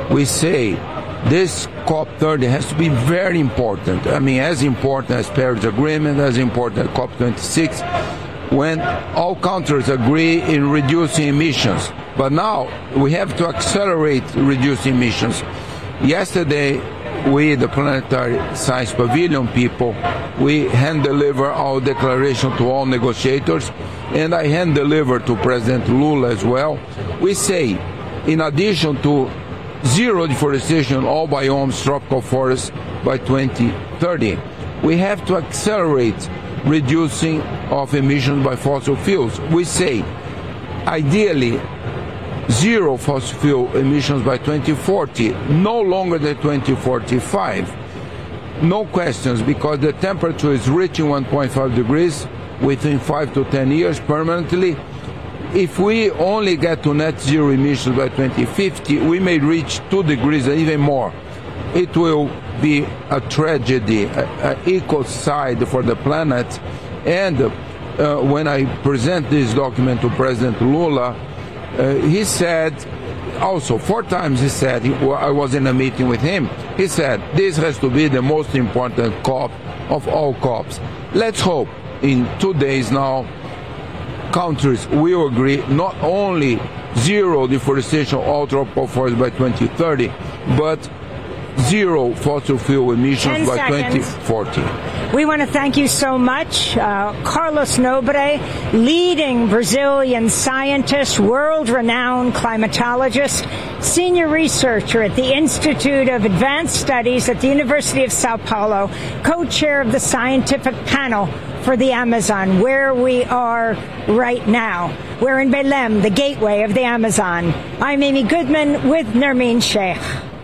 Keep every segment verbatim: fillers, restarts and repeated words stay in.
we say this COP thirty has to be very important. I mean, as important as Paris Agreement, as important as COP twenty-six, when all countries agree in reducing emissions. But now we have to accelerate reducing emissions. Yesterday, we, the Planetary Science Pavilion people, we hand-deliver our declaration to all negotiators, and I hand-deliver to President Lula as well. We say, in addition to zero deforestation, all biomes, tropical forests by twenty thirty, we have to accelerate reducing of emissions by fossil fuels. We say, ideally, zero fossil fuel emissions by twenty forty, no longer than twenty forty-five. No questions, because the temperature is reaching one point five degrees within five to ten years permanently. If we only get to net zero emissions by twenty fifty, we may reach two degrees and even more. It will be a tragedy, an ecocide for the planet. And uh, when I present this document to President Lula, Uh, he said, also four times he said, he, I was in a meeting with him, he said, this has to be the most important COP of all COPs. Let's hope in two days now, countries will agree not only zero deforestation of all tropical forests by twenty thirty, but zero fossil fuel emissions by twenty forty. We want to thank you so much. Uh, Carlos Nobre, leading Brazilian scientist, world-renowned climatologist, senior researcher at the Institute of Advanced Studies at the University of Sao Paulo, co-chair of the scientific panel for the Amazon, where we are right now. We're in Belém, the gateway of the Amazon. I'm Amy Goodman with Nermeen Sheikh.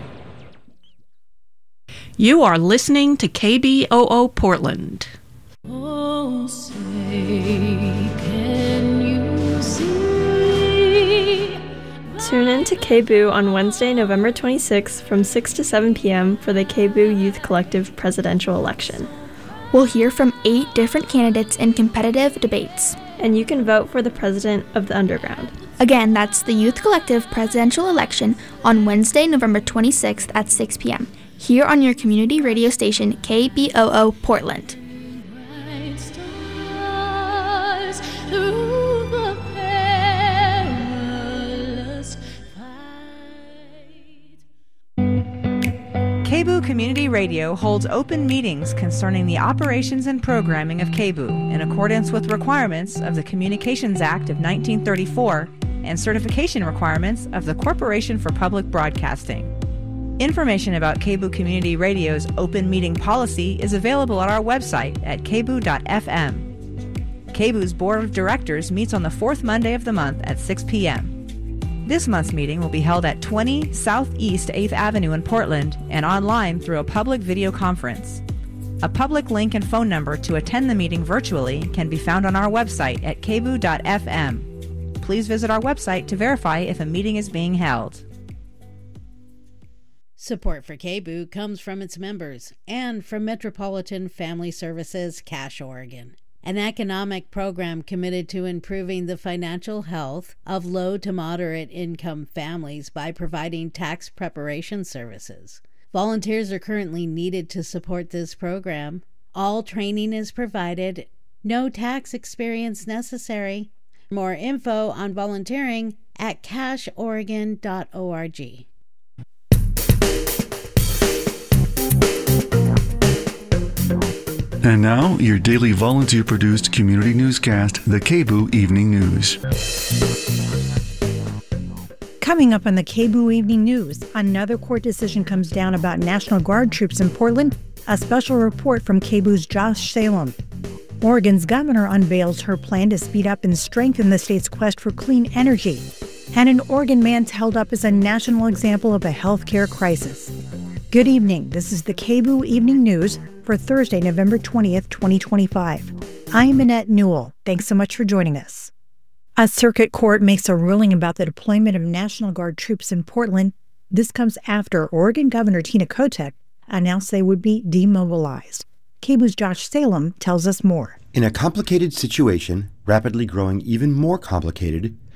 You are listening to K B O O Portland. Oh, say, can you see? Tune in to K B O O on Wednesday, November twenty-sixth from six to seven p.m. for the K B O O Youth Collective presidential election. We'll hear from eight different candidates in competitive debates. And you can vote for the president of the Underground. Again, that's the Youth Collective presidential election on Wednesday, November twenty-sixth at six p.m. here on your community radio station, K B O O Portland. Bright stars through the perilous fight. K B O O Community Radio holds open meetings concerning the operations and programming of K B O O in accordance with requirements of the Communications Act of nineteen thirty-four and certification requirements of the Corporation for Public Broadcasting. Information about K B O O Community Radio's open meeting policy is available on our website at k b o o dot f m. K B O O's Board of Directors meets on the fourth Monday of the month at six p.m. This month's meeting will be held at twenty Southeast eighth Avenue in Portland and online through a public video conference. A public link and phone number to attend the meeting virtually can be found on our website at k b o o dot f m. Please visit our website to verify if a meeting is being held. Support for K B O O comes from its members and from Metropolitan Family Services, Cache, Oregon, an economic program committed to improving the financial health of low to moderate income families by providing tax preparation services. Volunteers are currently needed to support this program. All training is provided, no tax experience necessary. More info on volunteering at cache oregon dot org. And now, your daily volunteer-produced community newscast, the K B O O Evening News. Coming up on the K B O O Evening News, another court decision comes down about National Guard troops in Portland, a special report from K B O O's Josh Salem. Oregon's governor unveils her plan to speed up and strengthen the state's quest for clean energy. And an Oregon man's held up as a national example of a healthcare crisis. Good evening. This is the K B O O Evening News for Thursday, November twentieth, twenty twenty-five. I'm Annette Newell. Thanks so much for joining us. A circuit court makes a ruling about the deployment of National Guard troops in Portland. This comes after Oregon Governor Tina Kotek announced they would be demobilized. K B O O's Josh Salem tells us more. In a complicated situation, rapidly growing even more complicated,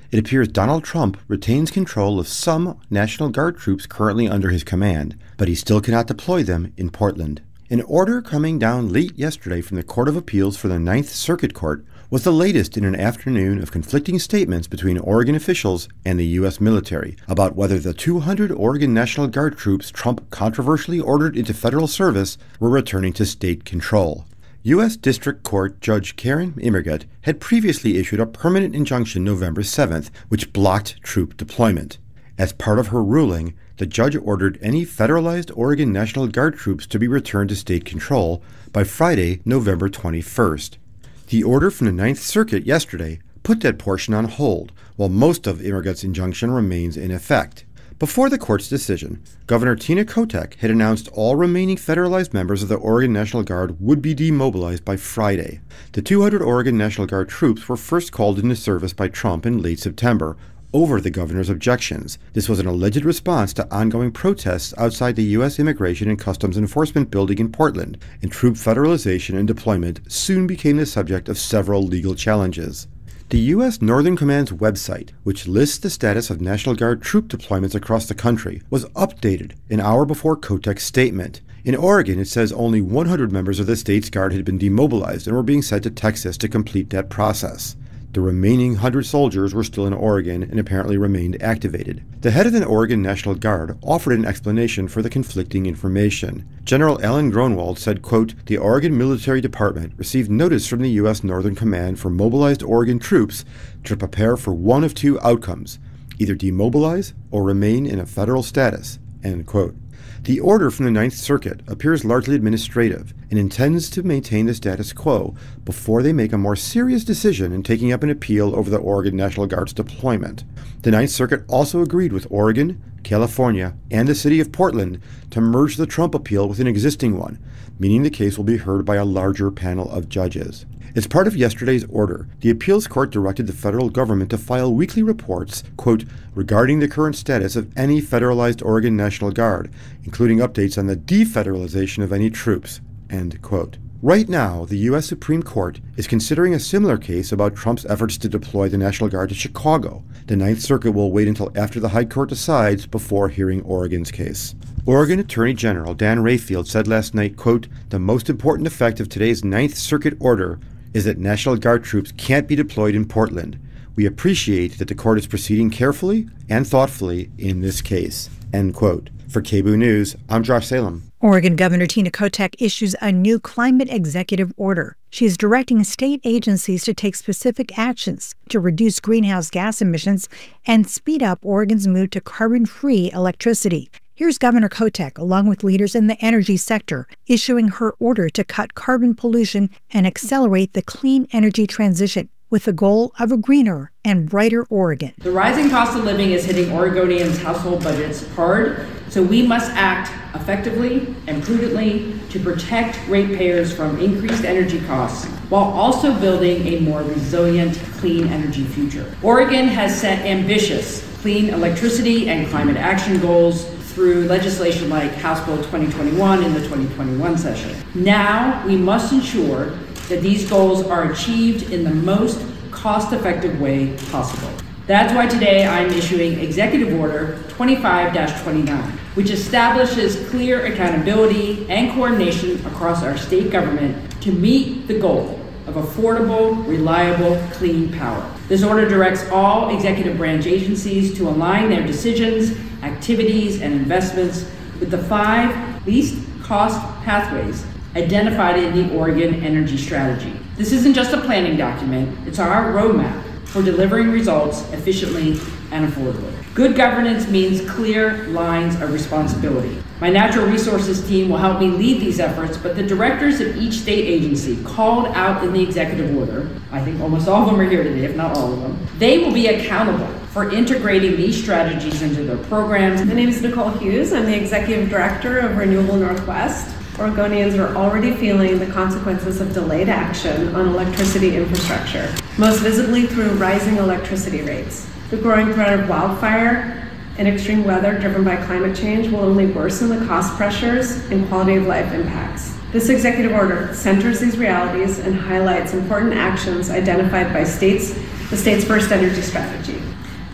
It appears Donald Trump retains control of some National Guard troops currently under his command, but he still cannot deploy them in Portland. An order coming down late yesterday from the Court of Appeals for the Ninth Circuit Court was the latest in an afternoon of conflicting statements between Oregon officials and the U S military about whether the two hundred Oregon National Guard troops Trump controversially ordered into federal service were returning to state control. U S District Court Judge Karen Immergut had previously issued a permanent injunction November seventh, which blocked troop deployment. As part of her ruling, the judge ordered any federalized Oregon National Guard troops to be returned to state control by Friday, November twenty-first. The order from the Ninth Circuit yesterday put that portion on hold, while most of Immergut's injunction remains in effect. Before the court's decision, Governor Tina Kotek had announced all remaining federalized members of the Oregon National Guard would be demobilized by Friday. The two hundred Oregon National Guard troops were first called into service by Trump in late September, over the governor's objections. This was an alleged response to ongoing protests outside the U S Immigration and Customs Enforcement building in Portland, and troop federalization and deployment soon became the subject of several legal challenges. The U S Northern Command's website, which lists the status of National Guard troop deployments across the country, was updated an hour before Kotek's statement. In Oregon, it says only one hundred members of the state's Guard had been demobilized and were being sent to Texas to complete that process. The remaining one hundred soldiers were still in Oregon and apparently remained activated. The head of the Oregon National Guard offered an explanation for the conflicting information. General Alan Gronwald said, quote, "The Oregon Military Department received notice from the U S Northern Command for mobilized Oregon troops to prepare for one of two outcomes, either demobilize or remain in a federal status," end quote. The order from the Ninth Circuit appears largely administrative and intends to maintain the status quo before they make a more serious decision in taking up an appeal over the Oregon National Guard's deployment. The Ninth Circuit also agreed with Oregon, California, and the city of Portland to merge the Trump appeal with an existing one, meaning the case will be heard by a larger panel of judges. As part of yesterday's order, the appeals court directed the federal government to file weekly reports, quote, regarding the current status of any federalized Oregon National Guard, including updates on the defederalization of any troops, end quote. Right now, the U S Supreme Court is considering a similar case about Trump's efforts to deploy the National Guard to Chicago. The Ninth Circuit will wait until after the High Court decides before hearing Oregon's case. Oregon Attorney General Dan Rayfield said last night, quote, "The most important effect of today's Ninth Circuit order is that National Guard troops can't be deployed in Portland. We appreciate that the court is proceeding carefully and thoughtfully in this case," end quote. For K B O O News, I'm Josh Salem. Oregon Governor Tina Kotek issues a new climate executive order. She is directing state agencies to take specific actions to reduce greenhouse gas emissions and speed up Oregon's move to carbon-free electricity. Here's Governor Kotek, along with leaders in the energy sector, issuing her order to cut carbon pollution and accelerate the clean energy transition, with the goal of a greener and brighter Oregon. The rising cost of living is hitting Oregonians' household budgets hard, so we must act effectively and prudently to protect ratepayers from increased energy costs while also building a more resilient, clean energy future. Oregon has set ambitious clean electricity and climate action goals through legislation like House Bill twenty twenty-one in the twenty twenty-one session. Now we must ensure that these goals are achieved in the most cost-effective way possible. That's why today I'm issuing Executive Order twenty-five dash twenty-nine, which establishes clear accountability and coordination across our state government to meet the goal of affordable, reliable, clean power. This order directs all executive branch agencies to align their decisions, activities, and investments with the five least cost pathways identified in the Oregon Energy Strategy. This isn't just a planning document, it's our roadmap for delivering results efficiently and affordably. Good governance means clear lines of responsibility. My natural resources team will help me lead these efforts, but the directors of each state agency called out in the executive order, I think almost all of them are here today, if not all of them, they will be accountable for integrating these strategies into their programs. My name is Nicole Hughes. I'm the executive director of Renewable Northwest. Oregonians are already feeling the consequences of delayed action on electricity infrastructure, most visibly through rising electricity rates. The growing threat of wildfire and extreme weather driven by climate change will only worsen the cost pressures and quality of life impacts. This executive order centers these realities and highlights important actions identified by states, the state's first energy strategy.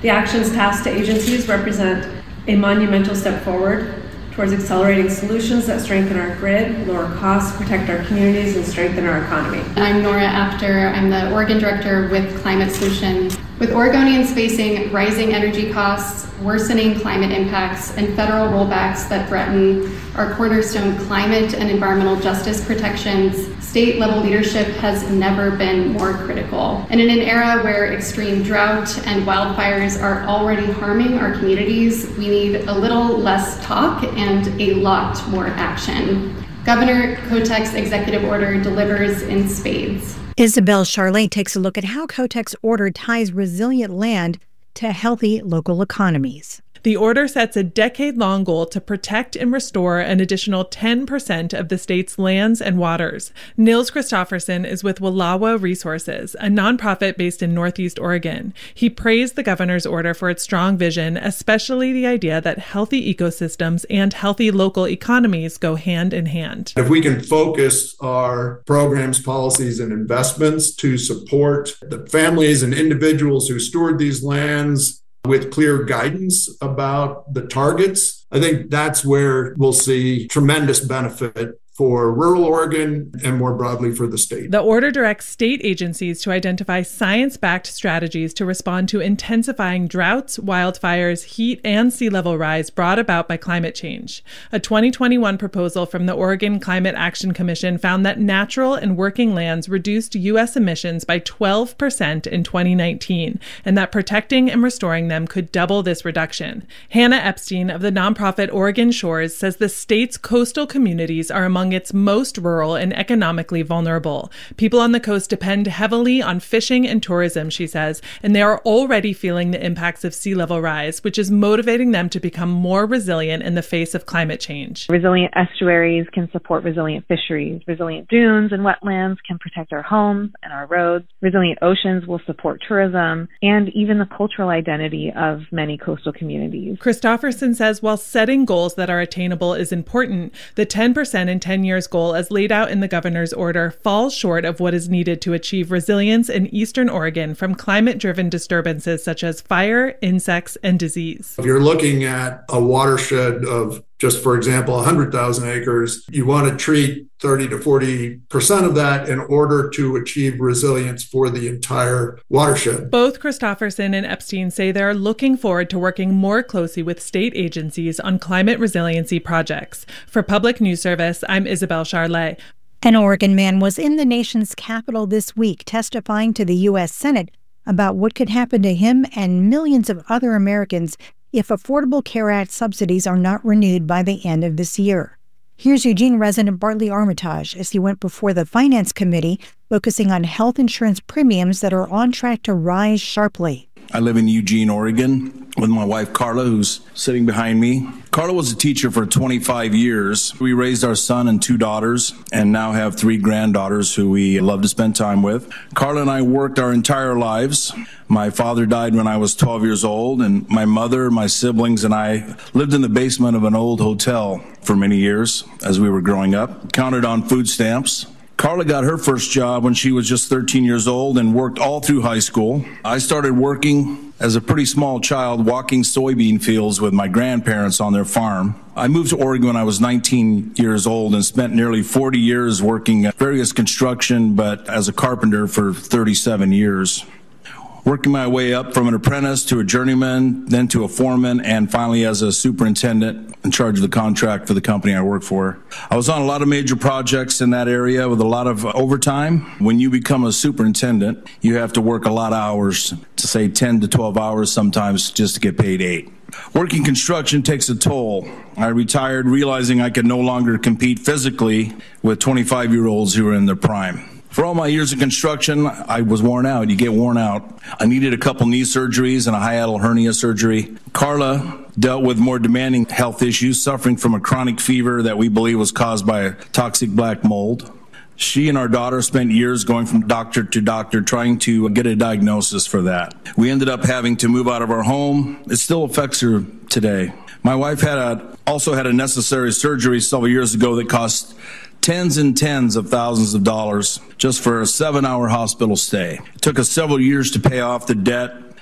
The actions tasked to agencies represent a monumental step forward towards accelerating solutions that strengthen our grid, lower costs, protect our communities, and strengthen our economy. I'm Nora Apter. I'm the Oregon Director with Climate Solutions. With Oregonians facing rising energy costs, worsening climate impacts, and federal rollbacks that threaten our cornerstone climate and environmental justice protections, state-level leadership has never been more critical. And in an era where extreme drought and wildfires are already harming our communities, we need a little less talk and a lot more action. Governor Kotek's executive order delivers in spades. Isabel Charlet takes a look at how Kotek's order ties resilient land to healthy local economies. The order sets a decade-long goal to protect and restore an additional ten percent of the state's lands and waters. Nils Christofferson is with Wallowa Resources, a nonprofit based in Northeast Oregon. He praised the governor's order for its strong vision, especially the idea that healthy ecosystems and healthy local economies go hand in hand. If we can focus our programs, policies, and investments to support the families and individuals who steward these lands with clear guidance about the targets, I think that's where we'll see tremendous benefit for rural Oregon and more broadly for the state. The order directs state agencies to identify science-backed strategies to respond to intensifying droughts, wildfires, heat, and sea level rise brought about by climate change. A twenty twenty-one proposal from the Oregon Climate Action Commission found that natural and working lands reduced U S emissions by twelve percent in twenty nineteen, and that protecting and restoring them could double this reduction. Hannah Epstein of the nonprofit Oregon Shores says the state's coastal communities are among its most rural and economically vulnerable. People on the coast depend heavily on fishing and tourism, she says, and they are already feeling the impacts of sea level rise, which is motivating them to become more resilient in the face of climate change. Resilient estuaries can support resilient fisheries. Resilient dunes and wetlands can protect our homes and our roads. Resilient oceans will support tourism and even the cultural identity of many coastal communities. Christofferson says while setting goals that are attainable is important, the ten percent in ten years goal as laid out in the governor's order falls short of what is needed to achieve resilience in eastern Oregon from climate-driven disturbances such as fire, insects, and disease. If you're looking at a watershed of just, for example, one hundred thousand acres, you want to treat thirty to forty percent of that in order to achieve resilience for the entire watershed. Both Christofferson and Epstein say they're looking forward to working more closely with state agencies on climate resiliency projects. For Public News Service, I'm Isabel Charlet. An Oregon man was in the nation's capital this week testifying to the U S Senate about what could happen to him and millions of other Americans if Affordable Care Act subsidies are not renewed by the end of this year. Here's Eugene resident Bartley Armitage as he went before the Finance Committee, focusing on health insurance premiums that are on track to rise sharply. I live in Eugene, Oregon, with my wife, Carla, who's sitting behind me. Carla was a teacher for twenty-five years. We raised our son and two daughters and now have three granddaughters who we love to spend time with. Carla and I worked our entire lives. My father died when I was twelve years old, and my mother, my siblings, and I lived in the basement of an old hotel for many years as we were growing up, counted on food stamps. Carla got her first job when she was just thirteen years old and worked all through high school. I started working as a pretty small child, walking soybean fields with my grandparents on their farm. I moved to Oregon when I was nineteen years old and spent nearly forty years working at various construction, but as a carpenter for thirty-seven years. Working my way up from an apprentice to a journeyman, then to a foreman, and finally as a superintendent in charge of the contract for the company I work for. I was on a lot of major projects in that area with a lot of overtime. When you become a superintendent, you have to work a lot of hours, to say ten to twelve hours sometimes, just to get paid eight. Working construction takes a toll. I retired realizing I could no longer compete physically with twenty-five-year-olds who were in their prime. For all my years of construction, I was worn out. You get worn out. I needed a couple knee surgeries and a hiatal hernia surgery. Carla dealt with more demanding health issues, suffering from a chronic fever that we believe was caused by a toxic black mold. She and our daughter spent years going from doctor to doctor trying to get a diagnosis for that. We ended up having to move out of our home. It still affects her today. My wife had a, also had a necessary surgery several years ago that cost tens and tens of thousands of dollars just for a seven-hour hospital stay. It took us several years to pay off the debt,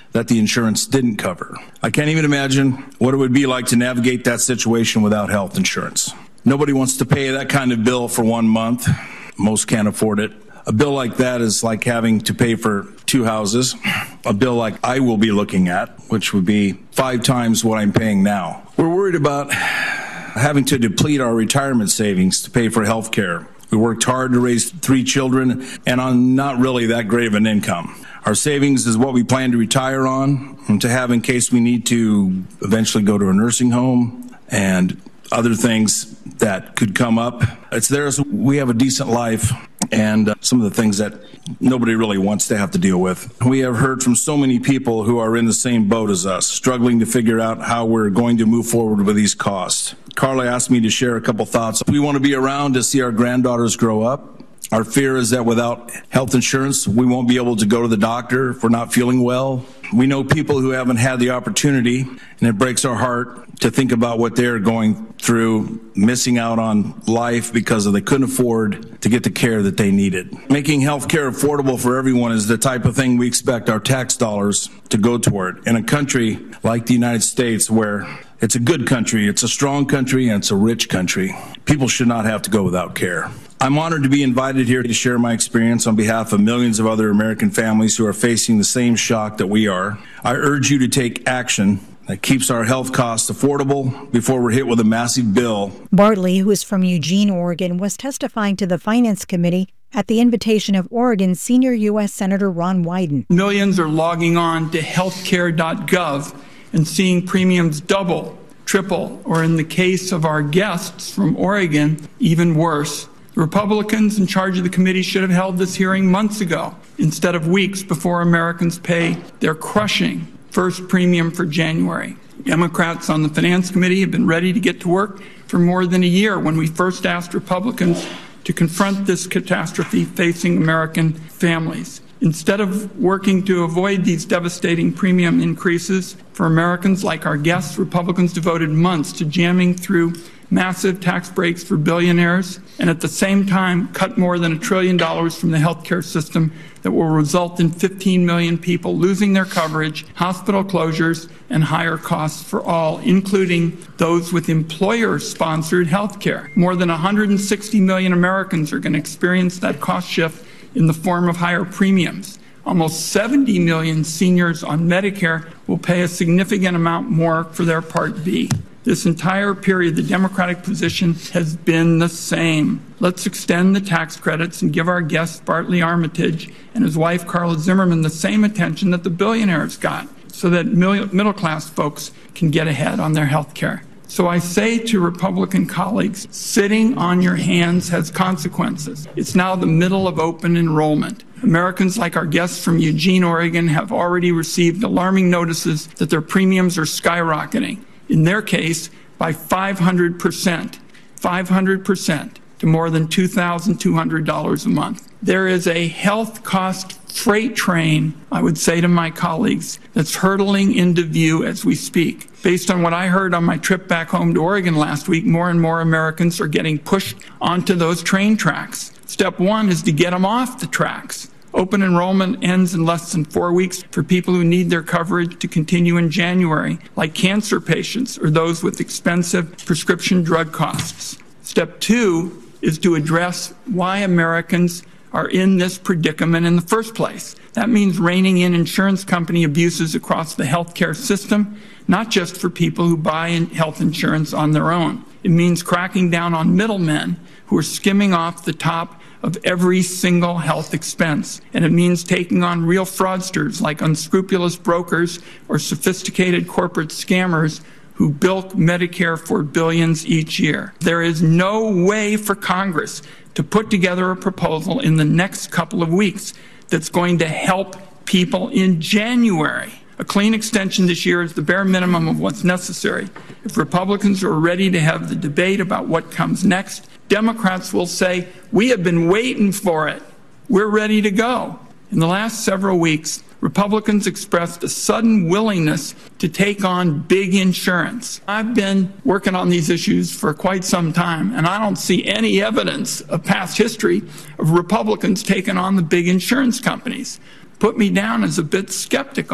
that the insurance didn't cover. I can't even imagine what it would be like to navigate that situation without health insurance. Nobody wants to pay that kind of bill for one month. Most can't afford it. A bill like that is like having to pay for two houses. A bill like I will be looking at, which would be five times what I'm paying now. We're worried about having to deplete our retirement savings to pay for health care. We worked hard to raise three children and on not really that great of an income. Our savings is what we plan to retire on and to have in case we need to eventually go to a nursing home and other things that could come up. It's there so we have a decent life and uh, some of the things that nobody really wants to have to deal with. We have heard from so many people who are in the same boat as us, struggling to figure out how we're going to move forward with these costs. Carla asked me to share a couple thoughts. We want to be around to see our granddaughters grow up. Our fear is that without health insurance, we won't be able to go to the doctor if we're not feeling well. We know people who haven't had the opportunity, and it breaks our heart to think about what they're going through, missing out on life because of they couldn't afford to get the care that they needed. Making health care affordable for everyone is the type of thing we expect our tax dollars to go toward. In a country like the United States where it's a good country, it's a strong country, and it's a rich country, people should not have to go without care. I'm honored to be invited here to share my experience on behalf of millions of other American families who are facing the same shock that we are. I urge you to take action that keeps our health costs affordable before we're hit with a massive bill. Bartley, who is from Eugene, Oregon, was testifying to the Finance Committee at the invitation of Oregon's senior U S Senator Ron Wyden. Millions are logging on to healthcare dot gov and seeing premiums double, triple, or in the case of our guests from Oregon, even worse. The Republicans in charge of the committee should have held this hearing months ago instead of weeks before Americans pay their crushing first premium for January. Democrats on the Finance Committee have been ready to get to work for more than a year when we first asked Republicans to confront this catastrophe facing American families. Instead of working to avoid these devastating premium increases for Americans like our guests, Republicans devoted months to jamming through massive tax breaks for billionaires and at the same time cut more than a trillion dollars from the healthcare system that will result in fifteen million people losing their coverage, hospital closures, and higher costs for all, including those with employer-sponsored healthcare. More than one hundred sixty million Americans are going to experience that cost shift in the form of higher premiums. Almost seventy million seniors on Medicare will pay a significant amount more for their Part B. This entire period, the Democratic position has been the same. Let's extend the tax credits and give our guest Bartley Armitage and his wife Carla Zimmerman the same attention that the billionaires got so that middle-class folks can get ahead on their health care. So I say to Republican colleagues, sitting on your hands has consequences. It's now the middle of open enrollment. Americans like our guests from Eugene, Oregon, have already received alarming notices that their premiums are skyrocketing. In their case, by five hundred percent, five hundred percent to more than two thousand two hundred dollars a month. There is a health cost freight train, I would say to my colleagues, that's hurtling into view as we speak. Based on what I heard on my trip back home to Oregon last week, more and more Americans are getting pushed onto those train tracks. Step one is to get them off the tracks. Open enrollment ends in less than four weeks for people who need their coverage to continue in January, like cancer patients or those with expensive prescription drug costs. Step two is to address why Americans are in this predicament in the first place. That means reining in insurance company abuses across the healthcare system, not just for people who buy health insurance on their own. It means cracking down on middlemen who are skimming off the top of every single health expense. And it means taking on real fraudsters like unscrupulous brokers or sophisticated corporate scammers who bilk Medicare for billions each year. There is no way for Congress to put together a proposal in the next couple of weeks that's going to help people in January. A clean extension this year is the bare minimum of what's necessary. If Republicans are ready to have the debate about what comes next, Democrats will say, we have been waiting for it. We're ready to go. In the last several weeks, Republicans expressed a sudden willingness to take on big insurance. I've been working on these issues for quite some time, and I don't see any evidence of past history of Republicans taking on the big insurance companies. Put me down as a bit skeptical.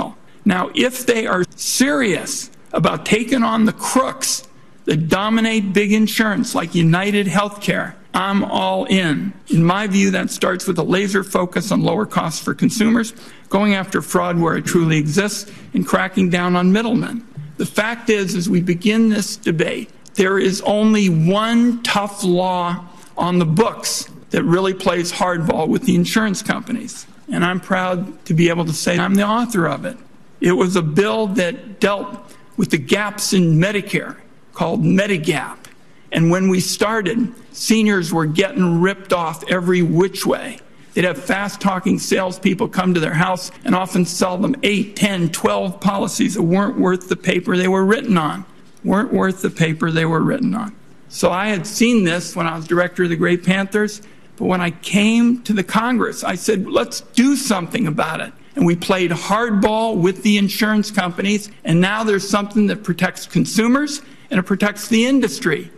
Now, if they are serious about taking on the crooks that dominate big insurance like United Healthcare, I'm all in. In my view, that starts with a laser focus on lower costs for consumers, going after fraud where it truly exists, and cracking down on middlemen. The fact is, as we begin this debate, there is only one tough law on the books that really plays hardball with the insurance companies. And I'm proud to be able to say I'm the author of it. It was a bill that dealt with the gaps in Medicare called Medigap. And when we started, seniors were getting ripped off every which way. They'd have fast-talking salespeople come to their house and often sell them eight, ten, twelve policies that weren't worth the paper they were written on, weren't worth the paper they were written on. So I had seen this when I was director of the Great Panthers, but when I came to the Congress, I said, let's do something about it. And we played hardball with the insurance companies, and now there's something that protects consumers and it protects the industry.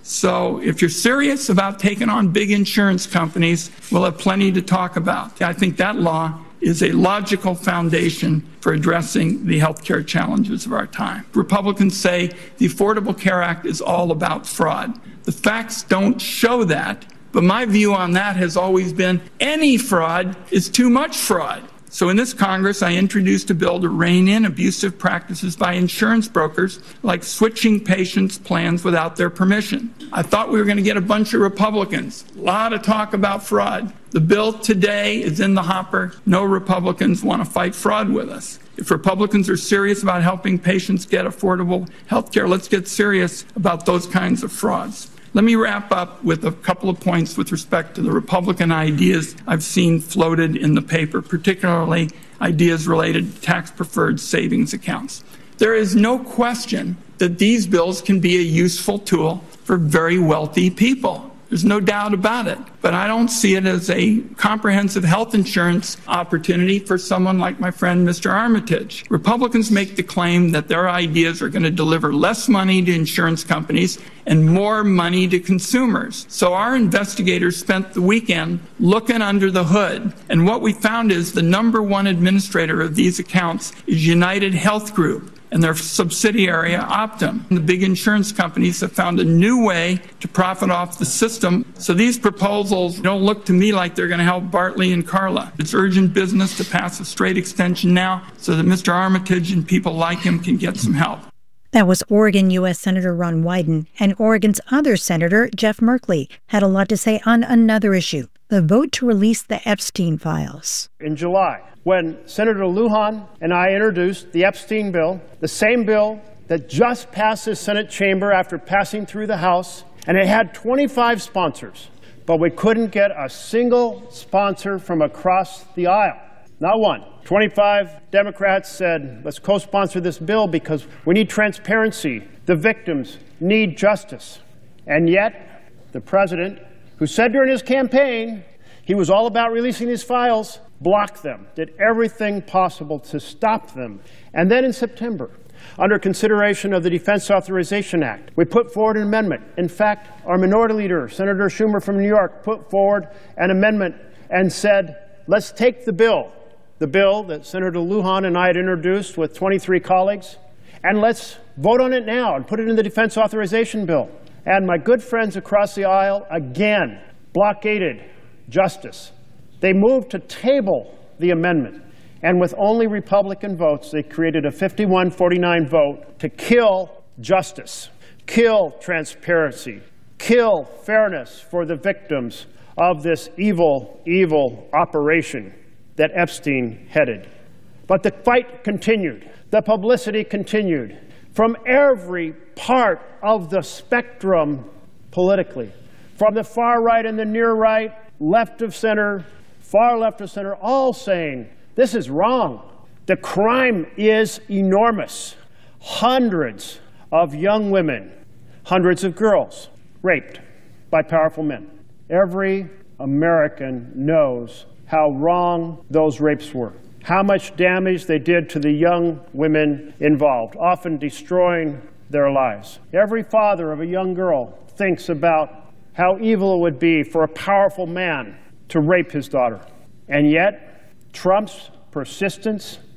So if you're serious about taking on big insurance companies, we'll have plenty to talk about. I think that law is a logical foundation for addressing the healthcare challenges of our time. Republicans say the Affordable Care Act is all about fraud. The facts don't show that, but my view on that has always been any fraud is too much fraud. So in this Congress, I introduced a bill to rein in abusive practices by insurance brokers, like switching patients' plans without their permission. I thought we were going to get a bunch of Republicans. A lot of talk about fraud. The bill today is in the hopper. No Republicans want to fight fraud with us. If Republicans are serious about helping patients get affordable health care, let's get serious about those kinds of frauds. Let me wrap up with a couple of points with respect to the Republican ideas I've seen floated in the paper, particularly ideas related to tax-preferred savings accounts. There is no question that these bills can be a useful tool for very wealthy people. There's no doubt about it. But I don't see it as a comprehensive health insurance opportunity for someone like my friend Mister Armitage. Republicans make the claim that their ideas are going to deliver less money to insurance companies and more money to consumers. So our investigators spent the weekend looking under the hood. And what we found is the number one administrator of these accounts is United Health Group and their subsidiary Optum. The big insurance companies have found a new way to profit off the system. So these proposals don't look to me like they're going to help Bartley and Carla. It's urgent business to pass a straight extension now so that Mister Armitage and people like him can get some help. That was Oregon U S Senator Ron Wyden, and Oregon's other senator, Jeff Merkley, had a lot to say on another issue, the vote to release the Epstein files. In July, when Senator Lujan and I introduced the Epstein bill, the same bill that just passed the Senate chamber after passing through the House, and it had twenty-five sponsors, but we couldn't get a single sponsor from across the aisle, not one. twenty-five Democrats said, let's co-sponsor this bill because we need transparency. The victims need justice. And yet, the president, who said during his campaign he was all about releasing these files, blocked them, did everything possible to stop them. And then in September, under consideration of the Defense Authorization Act, we put forward an amendment. In fact, our minority leader, Senator Schumer from New York, put forward an amendment and said, let's take the bill, the bill that Senator Lujan and I had introduced with twenty-three colleagues, and let's vote on it now and put it in the Defense Authorization Bill. And my good friends across the aisle, again, blockaded justice. They moved to table the amendment, and with only Republican votes, they created a fifty-one forty-nine vote to kill justice, kill transparency, kill fairness for the victims of this evil, evil operation that Epstein headed. But the fight continued. The publicity continued from every part of the spectrum politically, from the far right and the near right, left of center, far left of center, all saying, this is wrong. The crime is enormous. Hundreds of young women, hundreds of girls raped by powerful men. Every American knows how wrong those rapes were, how much damage they did to the young women involved, often destroying their lives. Every father of a young girl thinks about how evil it would be for a powerful man to rape his daughter. And yet, Trump's persistence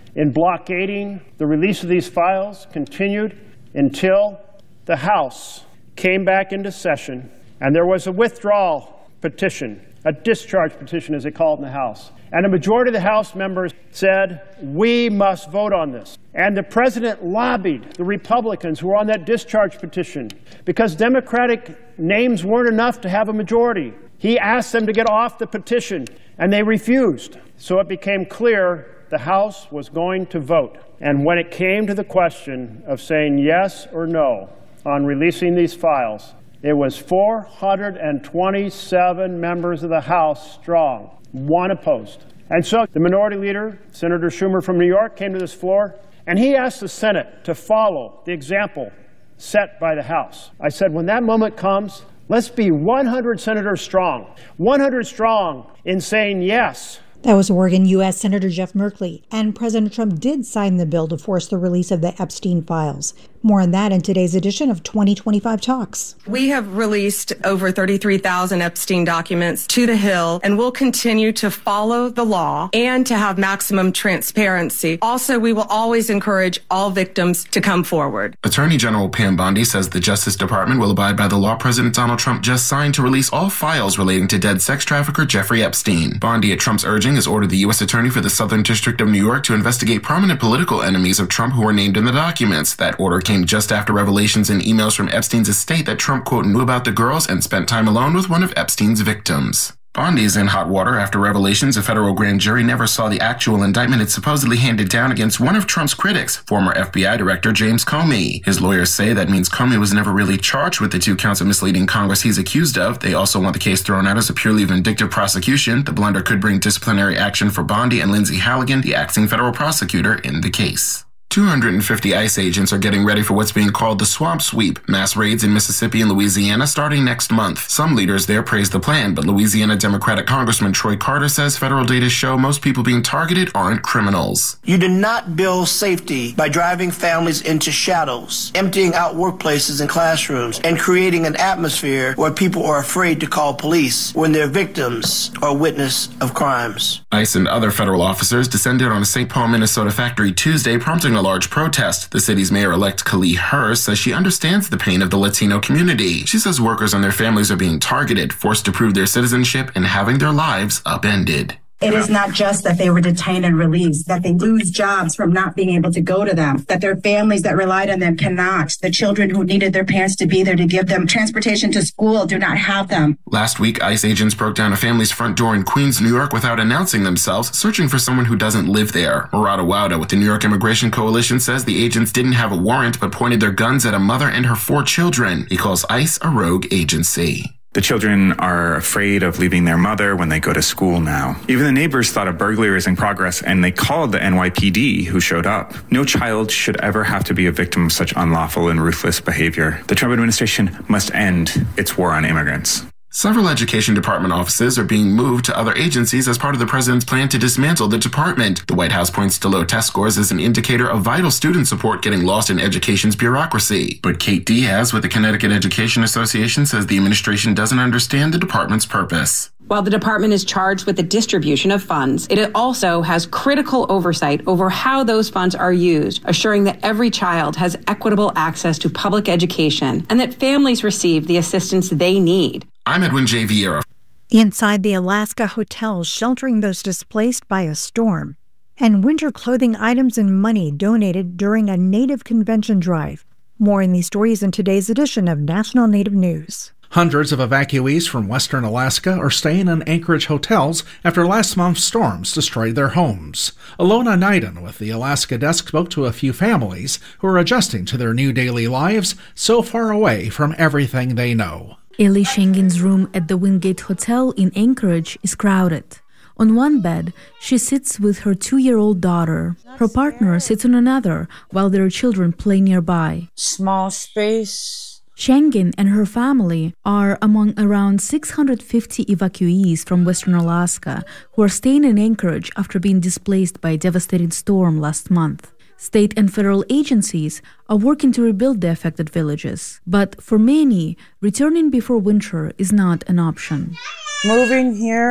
in blockading the release of these files continued until the House came back into session and there was a withdrawal petition, a discharge petition as they call it in the House. And a majority of the House members said, we must vote on this. And the president lobbied the Republicans who were on that discharge petition because Democratic names weren't enough to have a majority. He asked them to get off the petition, and they refused. So it became clear the House was going to vote. And when it came to the question of saying yes or no on releasing these files, it was four hundred twenty-seven members of the House strong, one opposed. And so the minority leader, Senator Schumer from New York, came to this floor, and he asked the Senate to follow the example set by the House. I said, when that moment comes, let's be one hundred senators strong, one hundred strong in saying yes. That was Oregon U S Senator Jeff Merkley, and President Trump did sign the bill to force the release of the Epstein files. More on that in today's edition of twenty twenty-five Talks. We have released over thirty-three thousand Epstein documents to the Hill, and we'll continue to follow the law and to have maximum transparency. Also, we will always encourage all victims to come forward. Attorney General Pam Bondi says the Justice Department will abide by the law President Donald Trump just signed to release all files relating to dead sex trafficker Jeffrey Epstein. Bondi, at Trump's urging, has ordered the U S Attorney for the Southern District of New York to investigate prominent political enemies of Trump who were named in the documents. That order came just after revelations in emails from Epstein's estate that Trump, quote, knew about the girls and spent time alone with one of Epstein's victims. Bondi's in hot water after revelations a federal grand jury never saw the actual indictment it supposedly handed down against one of Trump's critics, former F B I Director James Comey. His lawyers say that means Comey was never really charged with the two counts of misleading Congress he's accused of. They also want the case thrown out as a purely vindictive prosecution. The blunder could bring disciplinary action for Bondi and Lindsay Halligan, the acting federal prosecutor in the case. two hundred fifty ICE agents are getting ready for what's being called the Swamp Sweep, mass raids in Mississippi and Louisiana starting next month. Some leaders there praise the plan, but Louisiana Democratic Congressman Troy Carter says federal data show most people being targeted aren't criminals. You do not build safety by driving families into shadows, emptying out workplaces and classrooms, and creating an atmosphere where people are afraid to call police when they're victims or witness of crimes. ICE and other federal officers descended on a Saint Paul, Minnesota factory Tuesday, prompting a large protest. The city's mayor-elect Kali Hurst says she understands the pain of the Latino community. She says workers and their families are being targeted, forced to prove their citizenship, and having their lives upended. It is not just that they were detained and released, that they lose jobs from not being able to go to them, that their families that relied on them cannot. The children who needed their parents to be there to give them transportation to school do not have them. Last week, ICE agents broke down a family's front door in Queens, New York without announcing themselves, searching for someone who doesn't live there. Murata Wauda with the New York Immigration Coalition says the agents didn't have a warrant but pointed their guns at a mother and her four children. He calls ICE a rogue agency. The children are afraid of leaving their mother when they go to school now. Even the neighbors thought a burglary was in progress, and they called the N Y P D, who showed up. No child should ever have to be a victim of such unlawful and ruthless behavior. The Trump administration must end its war on immigrants. Several education department offices are being moved to other agencies as part of the president's plan to dismantle the department. The White House points to low test scores as an indicator of vital student support getting lost in education's bureaucracy. But Kate Diaz with the Connecticut Education Association says the administration doesn't understand the department's purpose. While the department is charged with the distribution of funds, it also has critical oversight over how those funds are used, assuring that every child has equitable access to public education and that families receive the assistance they need. I'm Edwin J. Vieira. Inside the Alaska hotel sheltering those displaced by a storm, and winter clothing items and money donated during a Native convention drive. More in these stories in today's edition of National Native News. Hundreds of evacuees from western Alaska are staying in Anchorage hotels after last month's storms destroyed their homes. Alona Naiden with the Alaska desk spoke to a few families who are adjusting to their new daily lives so far away from everything they know. Ellie Schengen's room at the Wingate Hotel in Anchorage is crowded. On one bed, she sits with her two-year-old daughter. Her partner sits on another while their children play nearby. Small space. Schengen and her family are among around six hundred fifty evacuees from western Alaska who are staying in Anchorage after being displaced by a devastating storm last month. State and federal agencies are working to rebuild the affected villages, but for many, returning before winter is not an option. Moving here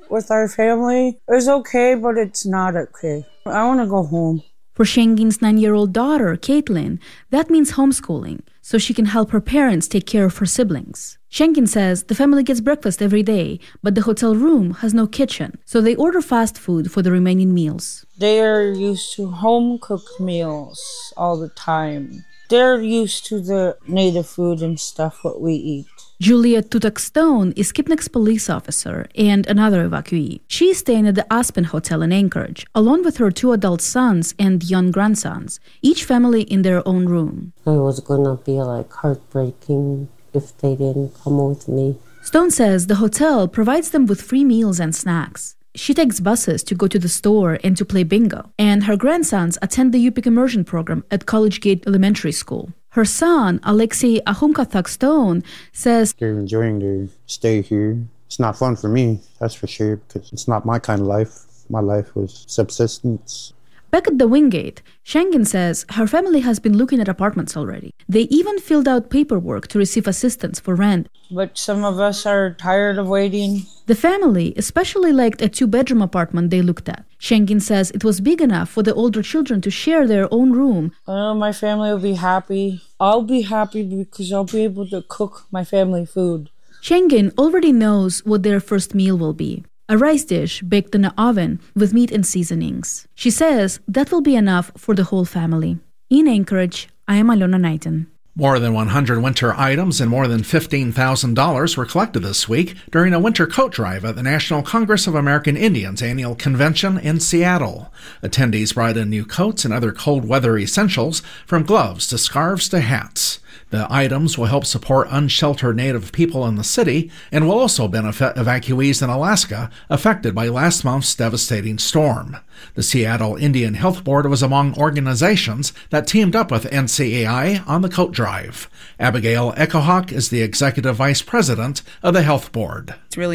with our family is okay, but it's not okay. I want to go home. For Shengin's nine-year-old daughter, Caitlin, that means homeschooling, so she can help her parents take care of her siblings. Shengin says the family gets breakfast every day, but the hotel room has no kitchen, so they order fast food for the remaining meals. They are used to home-cooked meals all the time. They're used to the native food and stuff, what we eat. Juliet Tutak-Stone is Kipnik's police officer and another evacuee. She's staying at the Aspen Hotel in Anchorage, along with her two adult sons and young grandsons, each family in their own room. It was going to be like heartbreaking if they didn't come with me. Stone says the hotel provides them with free meals and snacks. She takes buses to go to the store and to play bingo, and her grandsons attend the U P I C immersion program at College Gate Elementary School. Her son, Alexei Ahumkathak-Stone, says they're enjoying their stay here. It's not fun for me, that's for sure, because it's not my kind of life. My life was subsistence. Back at the Wingate, Shengin says her family has been looking at apartments already. They even filled out paperwork to receive assistance for rent. But some of us are tired of waiting. The family especially liked a two-bedroom apartment they looked at. Shengin says it was big enough for the older children to share their own room. I know my family will be happy. I'll be happy because I'll be able to cook my family food. Shengin already knows what their first meal will be. A rice dish baked in an oven with meat and seasonings. She says that will be enough for the whole family. In Anchorage, I am Alona Knighton. More than one hundred winter items and more than fifteen thousand dollars were collected this week during a winter coat drive at the National Congress of American Indians annual convention in Seattle. Attendees brought in new coats and other cold weather essentials, from gloves to scarves to hats. The items will help support unsheltered Native people in the city and will also benefit evacuees in Alaska affected by last month's devastating storm. The Seattle Indian Health Board was among organizations that teamed up with N C A I on the coat drive. Abigail Echohawk is the executive vice president of the Health Board. It's really